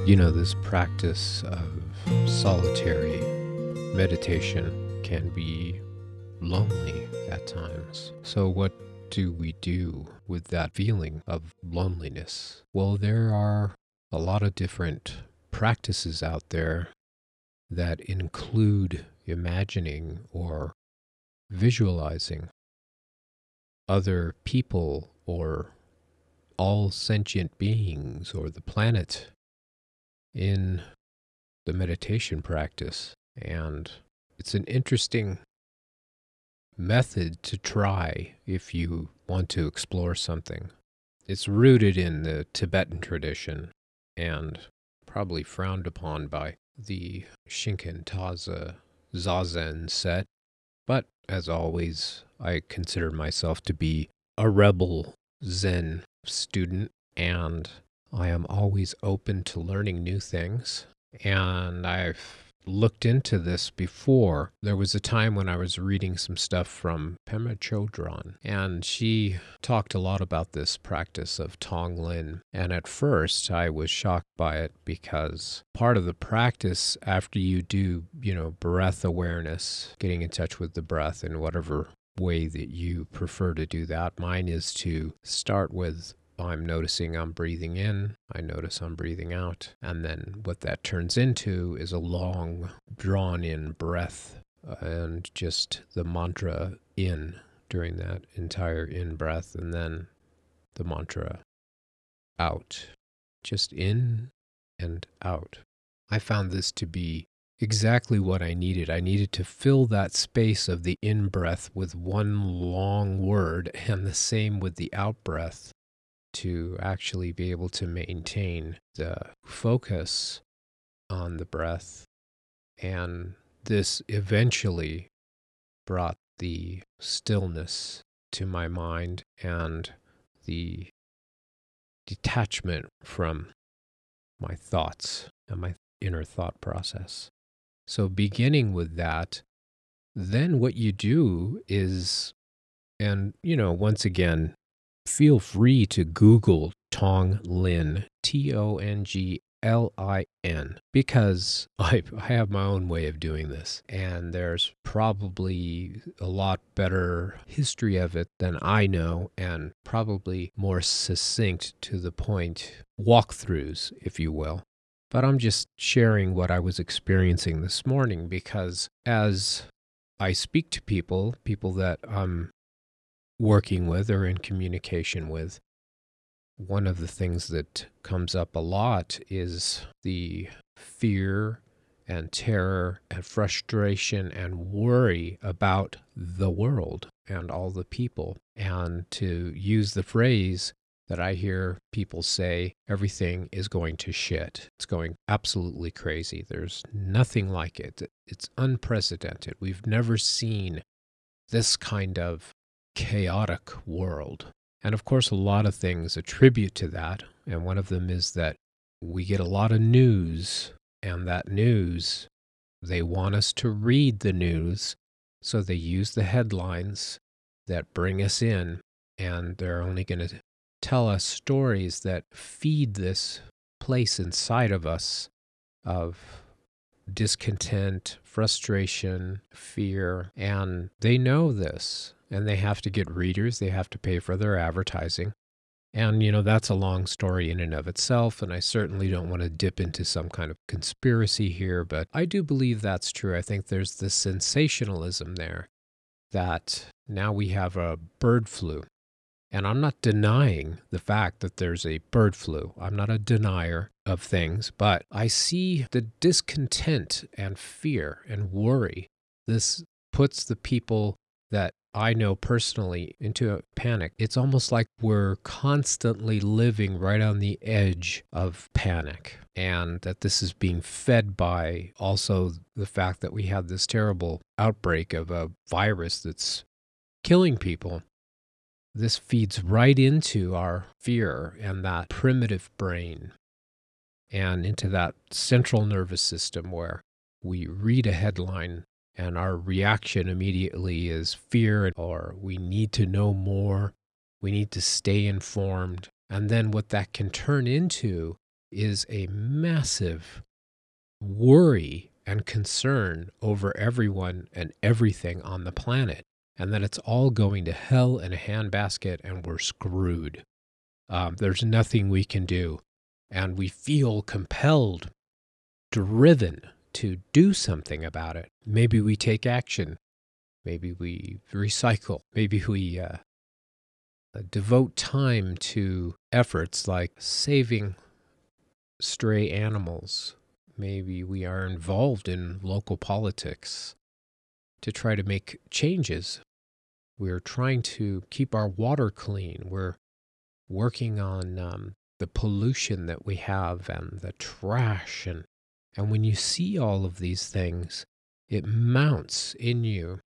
This practice of solitary meditation can be lonely at times. So, what do we do with that feeling of loneliness? Well, there are a lot of different practices out there that include imagining or visualizing other people or all sentient beings or the planet in the meditation practice. And it's an interesting method to try if you want to explore something. It's rooted in the Tibetan tradition and probably frowned upon by the Shinken Taza Zazen set. But as always, I consider myself to be a rebel Zen student, and I am always open to learning new things. And I've looked into this before. There was a time when I was reading some stuff from Pema Chodron, and she talked a lot about this practice of Tonglen. And at first, I was shocked by it because part of the practice, after you do, breath awareness, getting in touch with the breath in whatever way that you prefer to do that. Mine is to start with I'm noticing I'm breathing in, I notice I'm breathing out, and then what that turns into is a long, drawn-in breath and just the mantra in during that entire in-breath, and then the mantra out, just in and out. I found this to be exactly what I needed. I needed to fill that space of the in-breath with one long word, and the same with the out-breath, to actually be able to maintain the focus on the breath. And this eventually brought the stillness to my mind and the detachment from my thoughts and my inner thought process. So beginning with that, then what you do is, and once again, feel free to Google Tonglen, Tonglin, because I have my own way of doing this, and there's probably a lot better history of it than I know, and probably more succinct to the point walkthroughs, if you will. But I'm just sharing what I was experiencing this morning, because as I speak to people that I'm working with or in communication with, one of the things that comes up a lot is the fear and terror and frustration and worry about the world and all the people. And to use the phrase that I hear people say, everything is going to shit. It's going absolutely crazy. There's nothing like it. It's unprecedented. We've never seen this kind of chaotic world. And of course, a lot of things attribute to that. And one of them is that we get a lot of news, and that news, they want us to read the news. So they use the headlines that bring us in, and they're only going to tell us stories that feed this place inside of us of discontent, frustration, fear, and they know this, and they have to get readers, they have to pay for their advertising. And, that's a long story in and of itself, and I certainly don't want to dip into some kind of conspiracy here, but I do believe that's true. I think there's this sensationalism there that now we have a bird flu. And I'm not denying the fact that there's a bird flu. I'm not a denier of things, but I see the discontent and fear and worry. This puts the people that I know personally into a panic. It's almost like we're constantly living right on the edge of panic, and that this is being fed by also the fact that we have this terrible outbreak of a virus that's killing people. This feeds right into our fear and that primitive brain and into that central nervous system where we read a headline and our reaction immediately is fear, or we need to know more, we need to stay informed. And then what that can turn into is a massive worry and concern over everyone and everything on the planet, and that it's all going to hell in a handbasket and we're screwed. There's nothing we can do. And we feel compelled, driven to do something about it. Maybe we take action. Maybe we recycle. Maybe we devote time to efforts like saving stray animals. Maybe we are involved in local politics to try to make changes. We're trying to keep our water clean. We're working on the pollution that we have and the trash. And when you see all of these things, it mounts in you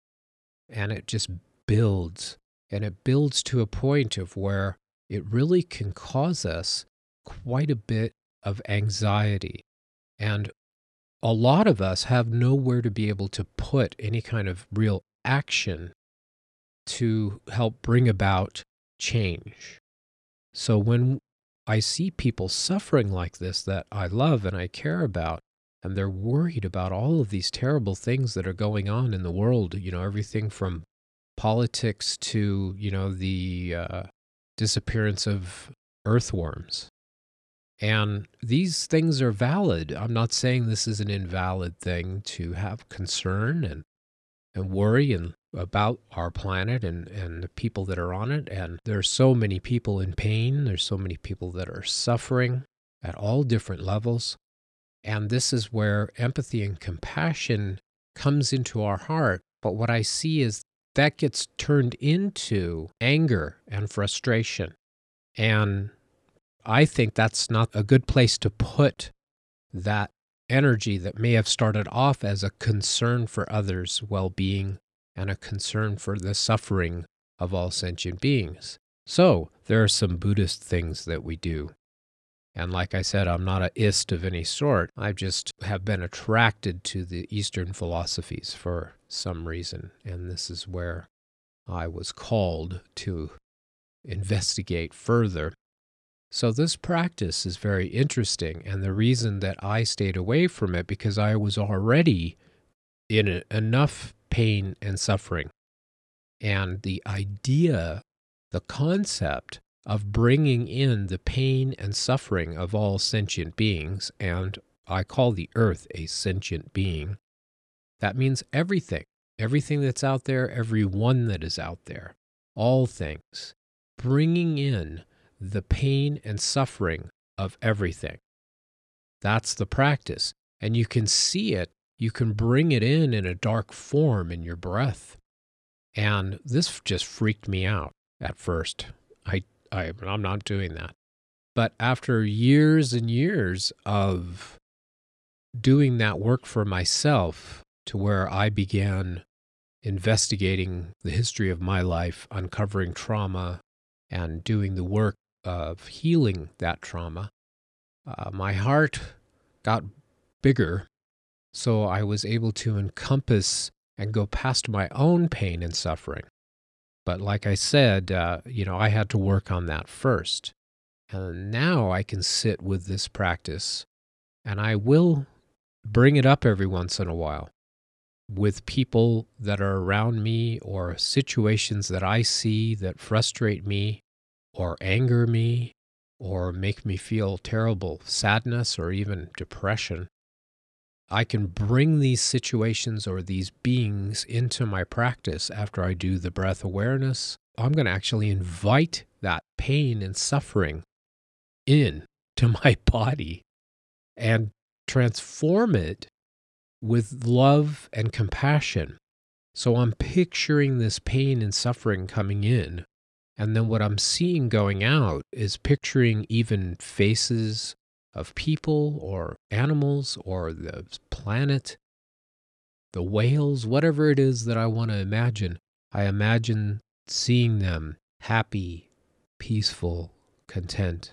and it just builds. And it builds to a point of where it really can cause us quite a bit of anxiety. And a lot of us have nowhere to be able to put any kind of real action to help bring about change. So when I see people suffering like this that I love and I care about, and they're worried about all of these terrible things that are going on in the world, everything from politics to, the disappearance of earthworms. And these things are valid. I'm not saying this is an invalid thing to have concern and worry and about our planet and the people that are on it. And there's so many people in pain. There's so many people that are suffering at all different levels. And this is where empathy and compassion comes into our heart. But what I see is that gets turned into anger and frustration. And I think that's not a good place to put that energy that may have started off as a concern for others' well-being and a concern for the suffering of all sentient beings. So there are some Buddhist things that we do. And like I said, I'm not an ist of any sort. I just have been attracted to the Eastern philosophies for some reason. And this is where I was called to investigate further. So this practice is very interesting, and the reason that I stayed away from it because I was already in enough pain and suffering. And the idea, the concept of bringing in the pain and suffering of all sentient beings, and I call the earth a sentient being, that means everything that's out there, everyone that is out there, all things, bringing in the pain and suffering of everything. That's the practice. And you can see it, you can bring it in a dark form in your breath. And this just freaked me out at first. I'm not doing that. But after years and years of doing that work for myself, to where I began investigating the history of my life, uncovering trauma, and doing the work of healing that trauma, my heart got bigger, so I was able to encompass and go past my own pain and suffering. But like I said, I had to work on that first. And now I can sit with this practice, and I will bring it up every once in a while with people that are around me or situations that I see that frustrate me or anger me or make me feel terrible sadness or even depression. I can bring these situations or these beings into my practice after I do the breath awareness. I'm going to actually invite that pain and suffering in to my body and transform it with love and compassion. So I'm picturing this pain and suffering coming in, and then what I'm seeing going out is picturing even faces of people or animals or the planet, the whales, whatever it is that I want to imagine. I imagine seeing them happy, peaceful, content,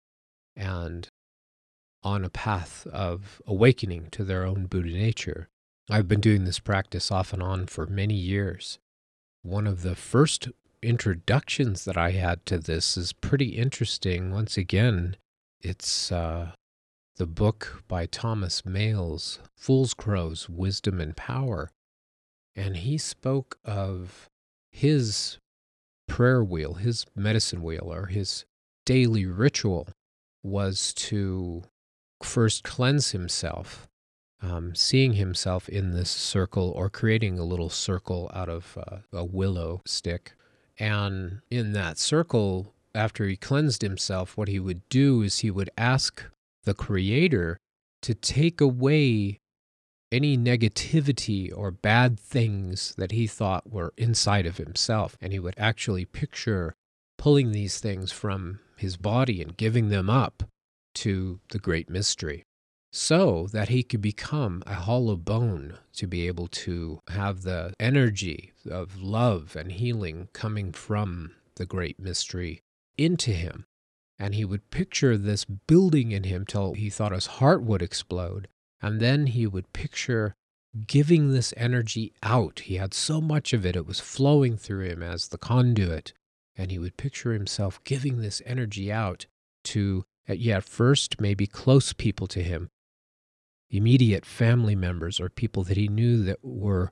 and on a path of awakening to their own Buddha nature. I've been doing this practice off and on for many years. One of the first introductions that I had to this is pretty interesting. Once again, It's the book by Thomas Males, Fool's Crows, Wisdom and Power. And he spoke of his prayer wheel, his medicine wheel, or his daily ritual was to first cleanse himself, seeing himself in this circle or creating a little circle out of a willow stick. And in that circle, after he cleansed himself, what he would do is he would ask the Creator to take away any negativity or bad things that he thought were inside of himself. And he would actually picture pulling these things from his body and giving them up to the great mystery, so that he could become a hollow bone to be able to have the energy of love and healing coming from the great mystery into him. And he would picture this building in him till he thought his heart would explode. And then he would picture giving this energy out. He had so much of it, it was flowing through him as the conduit. And he would picture himself giving this energy out to, at first, maybe close people to him, immediate family members or people that he knew that were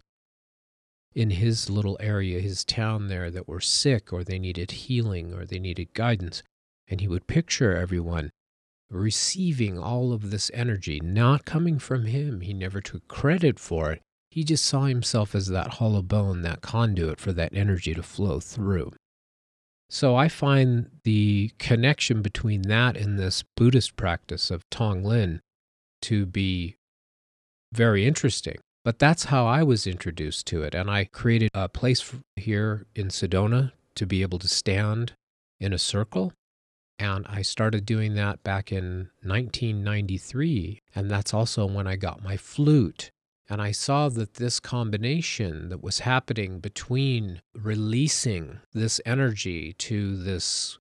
in his little area, his town there, that were sick or they needed healing or they needed guidance. And he would picture everyone receiving all of this energy, not coming from him. He never took credit for it. He just saw himself as that hollow bone, that conduit for that energy to flow through. So I find the connection between that and this Buddhist practice of Tonglen to be very interesting. But that's how I was introduced to it. And I created a place here in Sedona to be able to stand in a circle. And I started doing that back in 1993. And that's also when I got my flute. And I saw that this combination that was happening between releasing this energy to this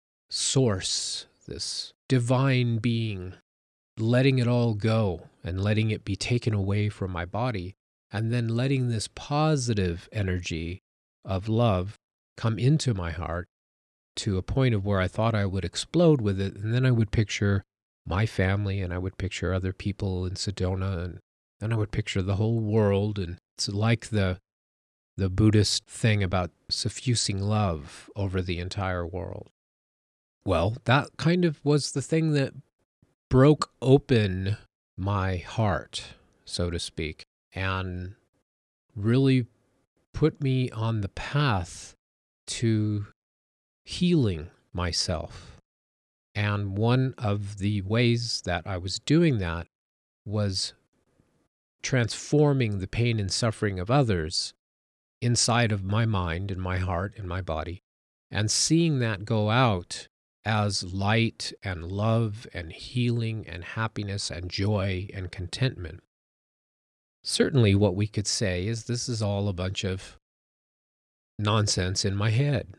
source, this divine being, letting it all go and letting it be taken away from my body, and then letting this positive energy of love come into my heart to a point of where I thought I would explode with it. And then I would picture my family, and I would picture other people in Sedona, and then I would picture the whole world. And it's like the Buddhist thing about suffusing love over the entire world. Well, that kind of was the thing that broke open my heart, so to speak, and really put me on the path to healing myself. And one of the ways that I was doing that was transforming the pain and suffering of others inside of my mind and my heart and my body, and seeing that go out as light and love and healing and happiness and joy and contentment. Certainly what we could say is this is all a bunch of nonsense in my head.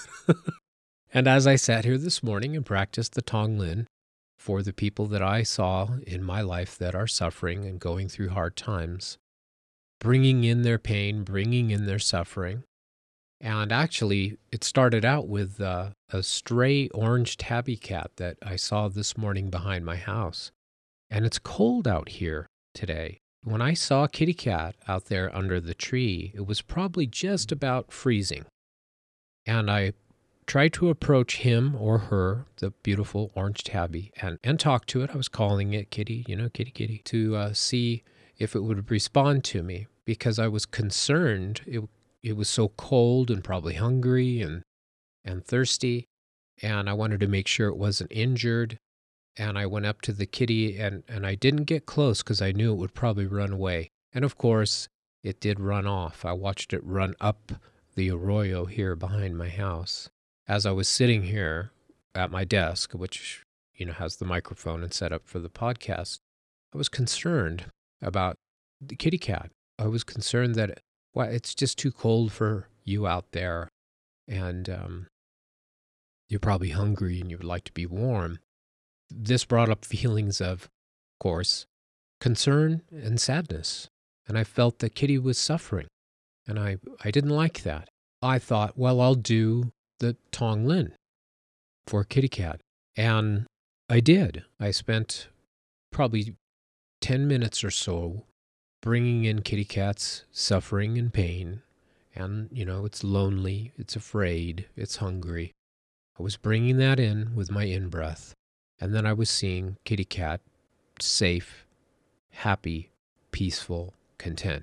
And as I sat here this morning and practiced the Tonglen for the people that I saw in my life that are suffering and going through hard times, bringing in their pain, bringing in their suffering. And actually, it started out with a stray orange tabby cat that I saw this morning behind my house. And it's cold out here today. When I saw a kitty cat out there under the tree, it was probably just about freezing. And I tried to approach him or her, the beautiful orange tabby, and talk to it. I was calling it kitty, kitty, kitty, to see if it would respond to me, because I was concerned. It was so cold and probably hungry and thirsty, and I wanted to make sure it wasn't injured. And I went up to the kitty, and I didn't get close because I knew it would probably run away. And of course, it did run off. I watched it run up the arroyo here behind my house. As I was sitting here at my desk, which has the microphone and set up for the podcast, I was concerned about the kitty cat. I was concerned that it's just too cold for you out there, and you're probably hungry and you would like to be warm. This brought up feelings of course, concern and sadness, and I felt that Kitty was suffering, and I didn't like that. I thought, well, I'll do the Tonglen for Kitty Cat. And I did. I spent probably 10 minutes or so bringing in kitty cats suffering and pain. And, it's lonely, it's afraid, it's hungry. I was bringing that in with my in-breath. And then I was seeing kitty cat safe, happy, peaceful, content.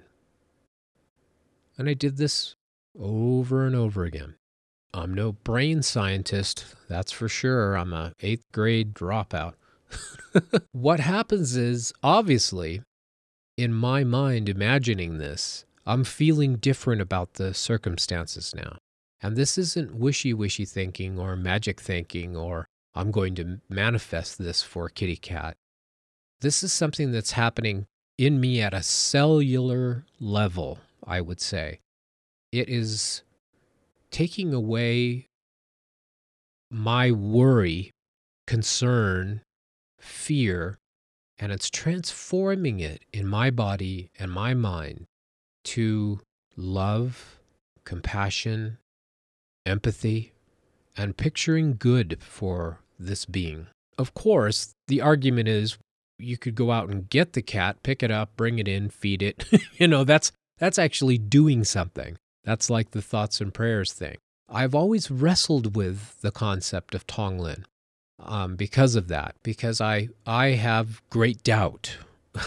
And I did this over and over again. I'm no brain scientist, that's for sure. I'm a 8th grade dropout. What happens is, obviously, in my mind imagining this, I'm feeling different about the circumstances now. And this isn't wishy-washy thinking or magic thinking or I'm going to manifest this for kitty cat. This is something that's happening in me at a cellular level, I would say. It is taking away my worry, concern, fear, and it's transforming it in my body and my mind to love, compassion, empathy, and picturing good for this being. Of course, the argument is you could go out and get the cat, pick it up, bring it in, feed it. That's actually doing something. That's like the thoughts and prayers thing. I've always wrestled with the concept of Tonglen because of that, because I have great doubt.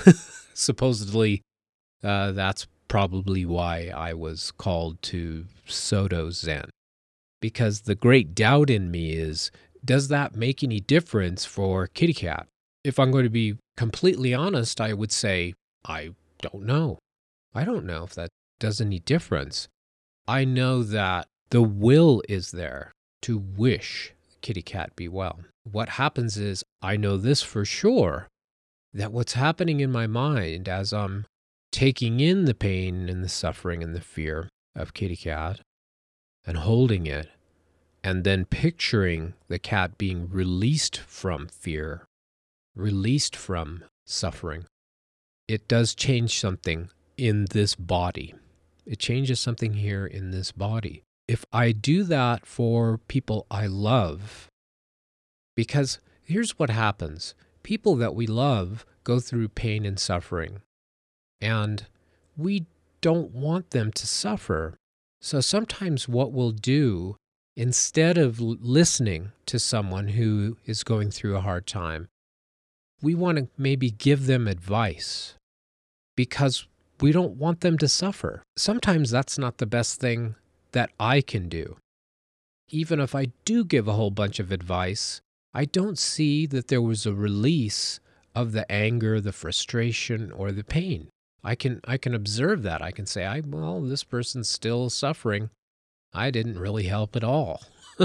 Supposedly, that's probably why I was called to Soto Zen. Because the great doubt in me is, does that make any difference for kitty cat? If I'm going to be completely honest, I would say, I don't know. I don't know if that does any difference. I know that the will is there to wish kitty cat be well. What happens is, I know this for sure, that what's happening in my mind as I'm taking in the pain and the suffering and the fear of kitty cat and holding it, and then picturing the cat being released from fear, released from suffering, it does change something in this body. It changes something here in this body. If I do that for people I love, because here's what happens. People that we love go through pain and suffering, and we don't want them to suffer. So sometimes what we'll do, instead of listening to someone who is going through a hard time, we want to maybe give them advice because we don't want them to suffer. Sometimes that's not the best thing that I can do. Even if I do give a whole bunch of advice, I don't see that there was a release of the anger, the frustration, or the pain. I can observe that. I can say, well, this person's still suffering. I didn't really help at all.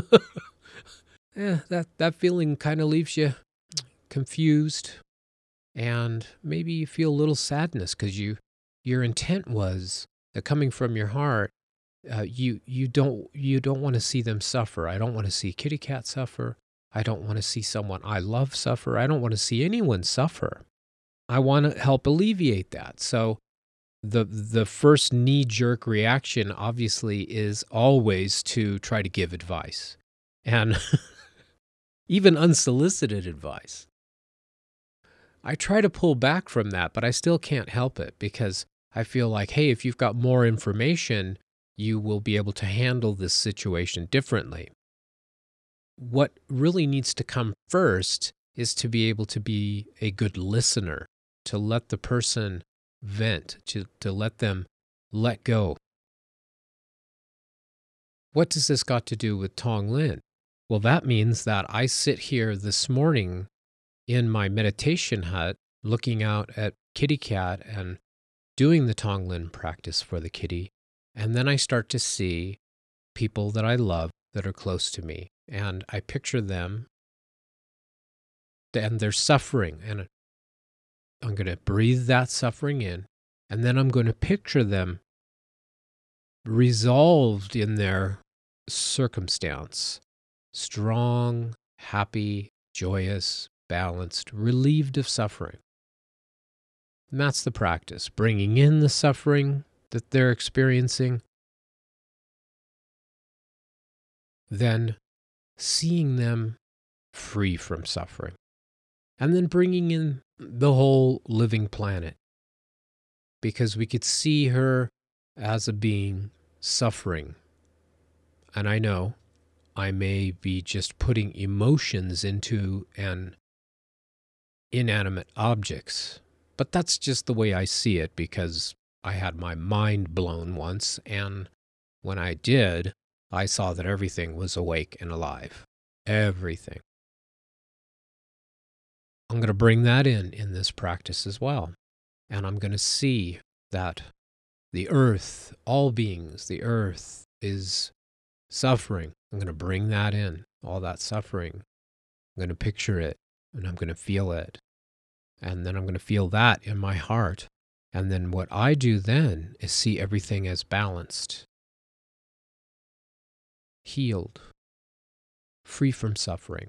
That feeling kind of leaves you confused, and maybe you feel a little sadness because your intent was that coming from your heart, you don't want to see them suffer. I don't want to see kitty cat suffer. I don't want to see someone I love suffer. I don't want to see anyone suffer. I want to help alleviate that. So the first knee-jerk reaction, obviously, is always to try to give advice, and even unsolicited advice. I try to pull back from that, but I still can't help it because I feel like, hey, if you've got more information, you will be able to handle this situation differently. What really needs to come first is to be able to be a good listener, to let the person vent, to let them let go. What does this got to do with Tonglen? Well, that means that I sit here this morning in my meditation hut looking out at kitty cat and doing the Tonglen practice for the kitty. And then I start to see people that I love that are close to me. And I picture them and they're suffering. And I'm going to breathe that suffering in. And then I'm going to picture them resolved in their circumstance. Strong, happy, joyous, balanced, relieved of suffering. And that's the practice, bringing in the suffering that they're experiencing, then seeing them free from suffering. And then bringing in the whole living planet, because we could see her as a being suffering. And I know I may be just putting emotions into an inanimate objects, but that's just the way I see it, because I had my mind blown once, and when I did, I saw that everything was awake and alive. Everything. I'm going to bring that in this practice as well. And I'm going to see that the earth, all beings, the earth is suffering. I'm going to bring that in, all that suffering. I'm going to picture it, and I'm going to feel it. And then I'm going to feel that in my heart. And then what I do then is see everything as balanced, healed, free from suffering.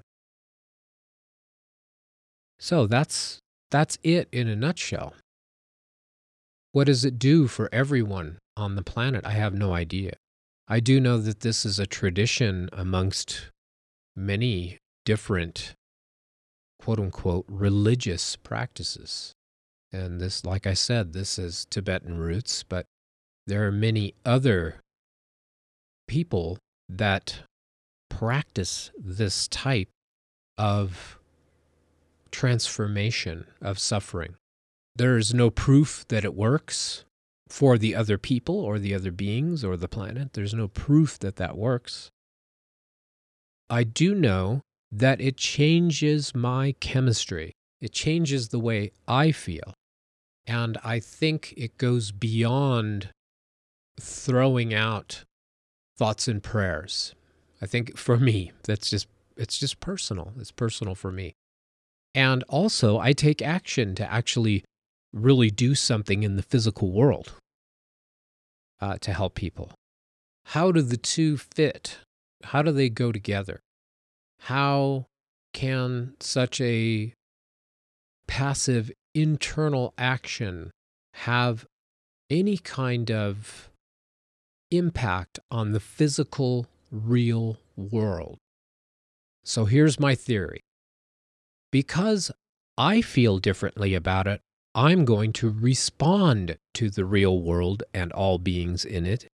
So that's it in a nutshell. What does it do for everyone on the planet? I have no idea. I do know that this is a tradition amongst many different, quote unquote, religious practices. And this, like I said, this is Tibetan roots, but there are many other people that practice this type of transformation of suffering. There is no proof that it works for the other people or the other beings or the planet. There's no proof that that works. I do know that it changes my chemistry. It changes the way I feel. And I think it goes beyond throwing out thoughts and prayers. I think for me, it's just personal. It's personal for me. And also, I take action to actually really do something in the physical world to help people. How do the two fit? How do they go together? How can such a passive internal action have any kind of impact on the physical, real world? So here's my theory. Because I feel differently about it, I'm going to respond to the real world and all beings in it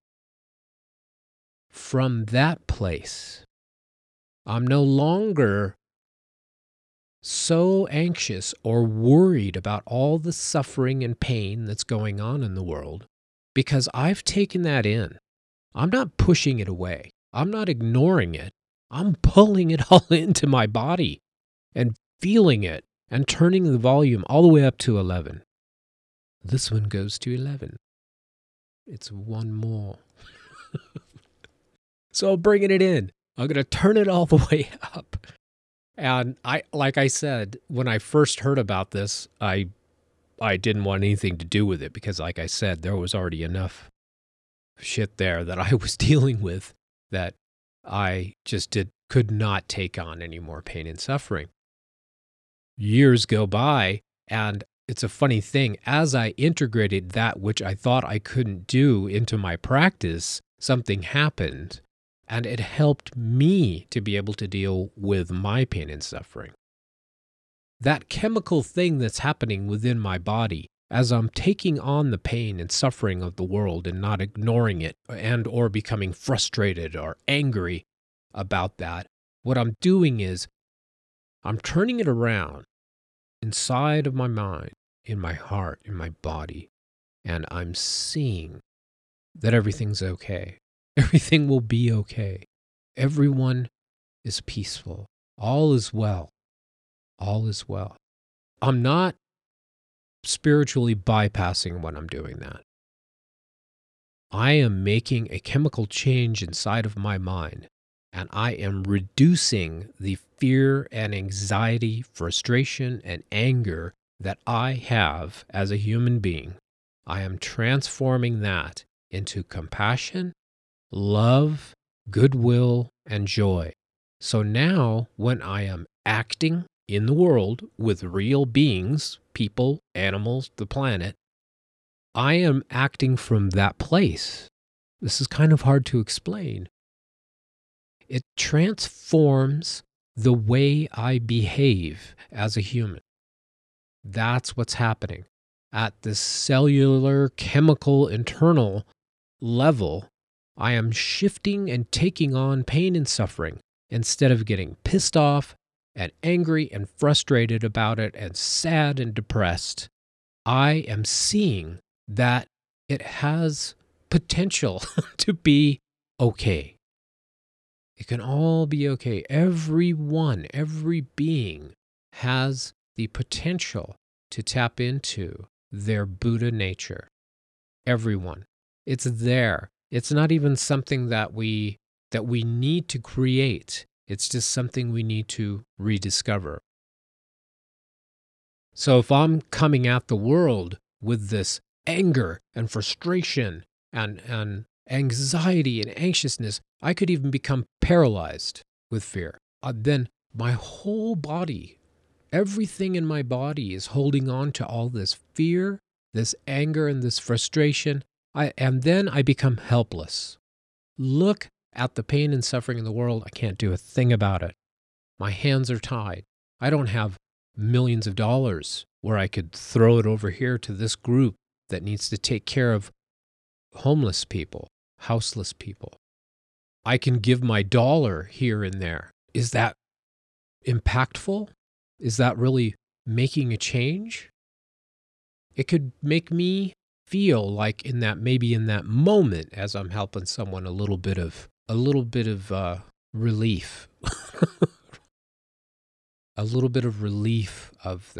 from that place. I'm no longer so anxious or worried about all the suffering and pain that's going on in the world, because I've taken that in. I'm not pushing it away. I'm not ignoring it. I'm pulling it all into my body and feeling it and turning the volume all the way up to 11. This one goes to 11. It's one more. So I'm bringing it in. I'm going to turn it all the way up. And like I said, when I first heard about this, I didn't want anything to do with it because, like I said, there was already enough shit there that I was dealing with that I just could not take on any more pain and suffering. Years go by, and it's a funny thing. As I integrated that which I thought I couldn't do into my practice, something happened, and it helped me to be able to deal with my pain and suffering. That chemical thing that's happening within my body, as I'm taking on the pain and suffering of the world and not ignoring it and or becoming frustrated or angry about that, what I'm doing is I'm turning it around inside of my mind, in my heart, in my body, and I'm seeing that everything's okay. Everything will be okay. Everyone is peaceful. All is well. All is well. I'm not spiritually bypassing when I'm doing that. I am making a chemical change inside of my mind, and I am reducing the fear and anxiety, frustration and anger that I have as a human being. I am transforming that into compassion, love, goodwill, and joy. So now, when I am acting in the world with real beings, people, animals, the planet, I am acting from that place. This is kind of hard to explain. It transforms the way I behave as a human. That's what's happening. At the cellular, chemical, internal level, I am shifting and taking on pain and suffering instead of getting pissed off and angry and frustrated about it and sad and depressed. I am seeing that it has potential to be okay. It can all be okay. Everyone, every being has the potential to tap into their Buddha nature. Everyone. It's there. It's not even something that we need to create. It's just something we need to rediscover. So if I'm coming at the world with this anger and frustration and anxiety and anxiousness, I could even become paralyzed with fear. Then my whole body, everything in my body is holding on to all this fear, this anger, and this frustration. And then I become helpless. Look at the pain and suffering in the world. I can't do a thing about it. My hands are tied. I don't have millions of dollars where I could throw it over here to this group that needs to take care of homeless people, houseless people. I can give my dollar here and there. Is that impactful? Is that really making a change? It could make me feel like maybe in that moment, as I'm helping someone, a little bit of relief. A little bit of relief of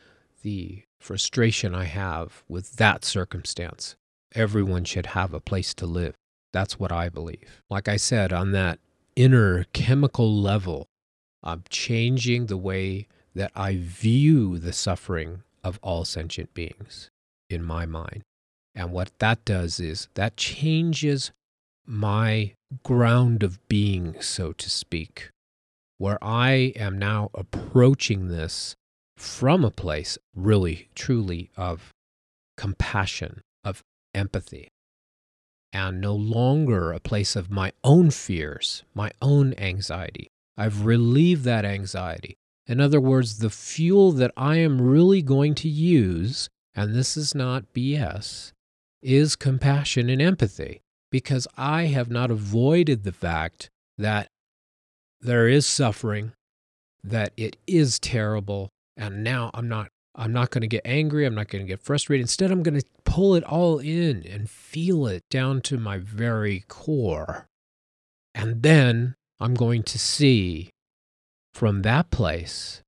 the frustration I have with that circumstance. Everyone should have a place to live. That's what I believe. Like I said, on that inner chemical level, I'm changing the way that I view the suffering of all sentient beings in my mind. And what that does is that changes my ground of being, so to speak, where I am now approaching this from a place really, truly of compassion, of empathy, and no longer a place of my own fears, my own anxiety. I've relieved that anxiety. In other words, the fuel that I am really going to use, and this is not BS, is compassion and empathy, because I have not avoided the fact that there is suffering, that it is terrible, and now I'm not going to get angry, I'm not going to get frustrated. Instead, I'm going to pull it all in and feel it down to my very core. And then I'm going to see from that place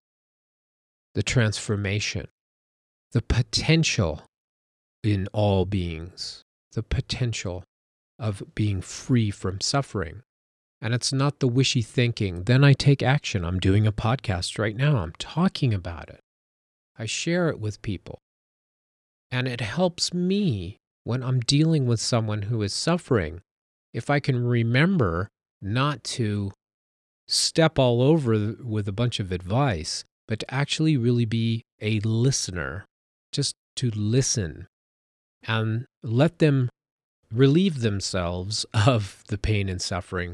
the transformation, the potential in all beings, the potential of being free from suffering. And it's not the wishy thinking. Then I take action. I'm doing a podcast right now. I'm talking about it. I share it with people. And it helps me when I'm dealing with someone who is suffering, if I can remember not to step all over with a bunch of advice, but to actually really be a listener, just to listen and let them relieve themselves of the pain and suffering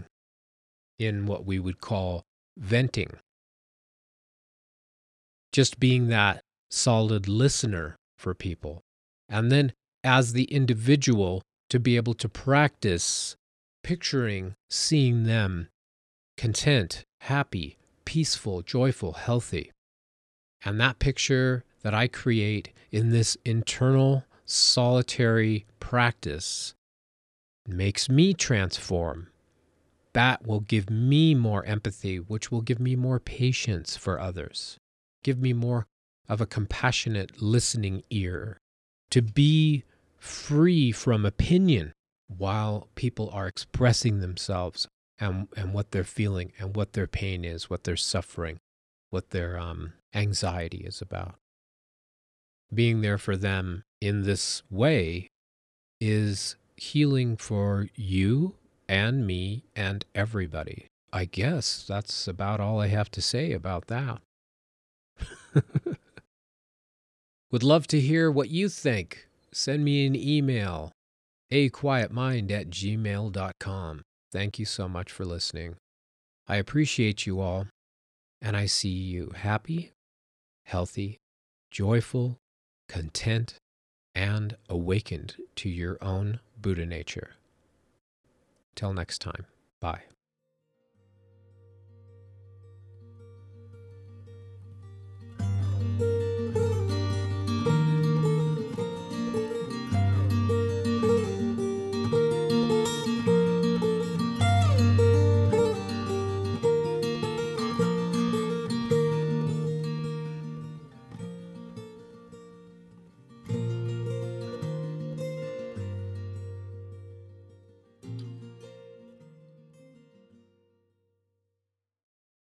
in what we would call venting. Just being that solid listener for people. And then as the individual, to be able to practice picturing, seeing them content, happy, peaceful, joyful, healthy. And that picture that I create in this internal solitary practice makes me transform. That will give me more empathy, which will give me more patience for others, give me more of a compassionate listening ear, to be free from opinion while people are expressing themselves and what they're feeling and what their pain is, what they're suffering, what their anxiety is about. Being there for them in this way is healing for you and me and everybody. I guess that's about all I have to say about that. Would love to hear what you think. Send me an email, aquietmind@gmail.com. Thank you so much for listening. I appreciate you all. And I see you happy, healthy, joyful, content, and awakened to your own Buddha nature. Till next time, bye.